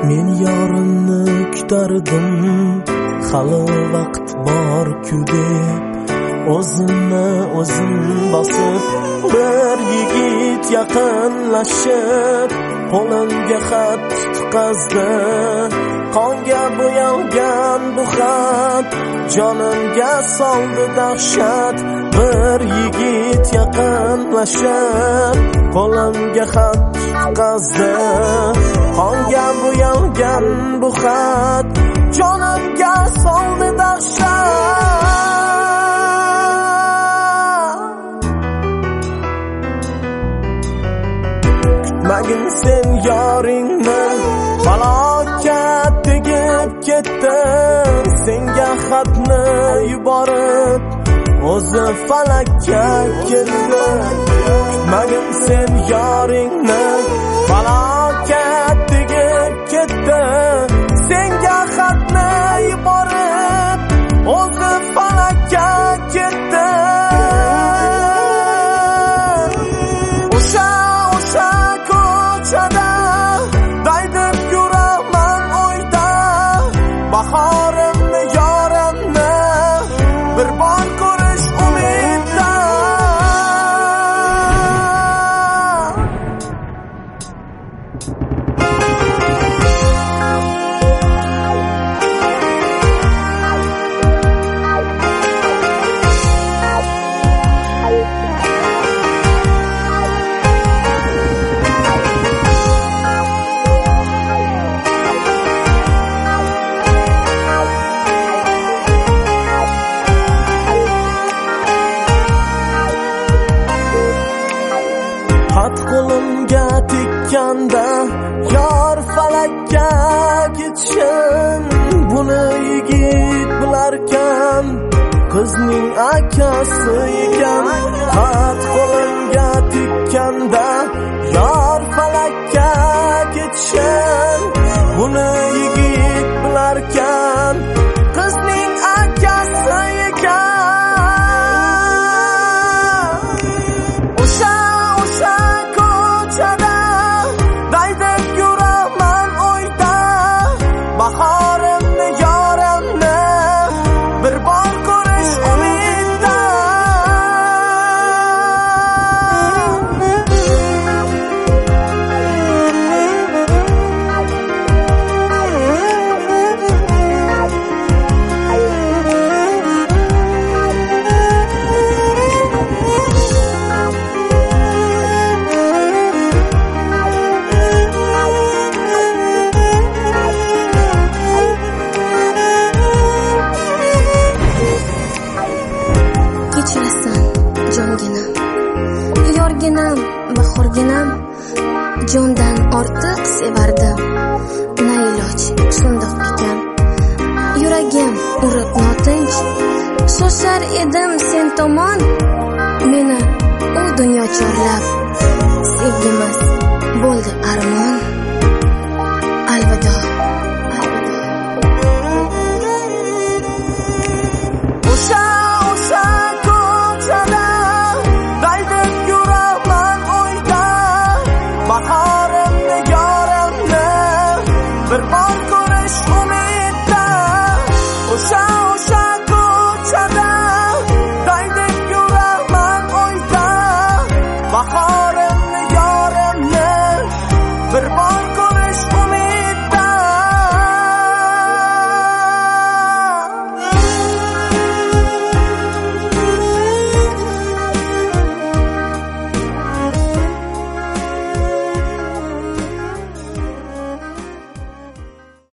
Men yorimni kutardim, hali vaqt bor-ku deb. O'zimni o'zim bosib, bir yigit yaqinlashib, qo'limga xat tutqazdi. Qonga bo'yalgan bu xat jonimga soldi dahshat. Bir yigit yaqinlashib, qo'limga xat tutqazdi. Qonga bo'yalgan bu xat jonimga soldi dahshat. Kutmagin sen yoringni, falokat tegib ketdi. Senga xatni yuborib, o'zi falakka keldi. Kutmagin sen yoringni, falokat tegib ketdi. Senga xatni yuborib, o'zi falakka ketdi. O'sha ko'chada daydib yuraman o'yda. Bahorimni, yorimni bir bor ko'rish umidda. Xat qo'limga tekkanda yor falakka ketishim. Buni yigit bilarkan, qizning akasi ekan. Xat qo'limga tekkanda yor falakka ketishim. Buni yigit bilarkan, qizning akasi ekan. Bahorimni, yorimni bir bor ko'rish umidda. Kechirasan jonginam, yorginam, bahorginam. Jondan ortiq sevardim, na iloj shundoq ekan. Yuragim urib notinch, shoshar edim sen tomon. Meni u dunyo chorlab, sevgimiz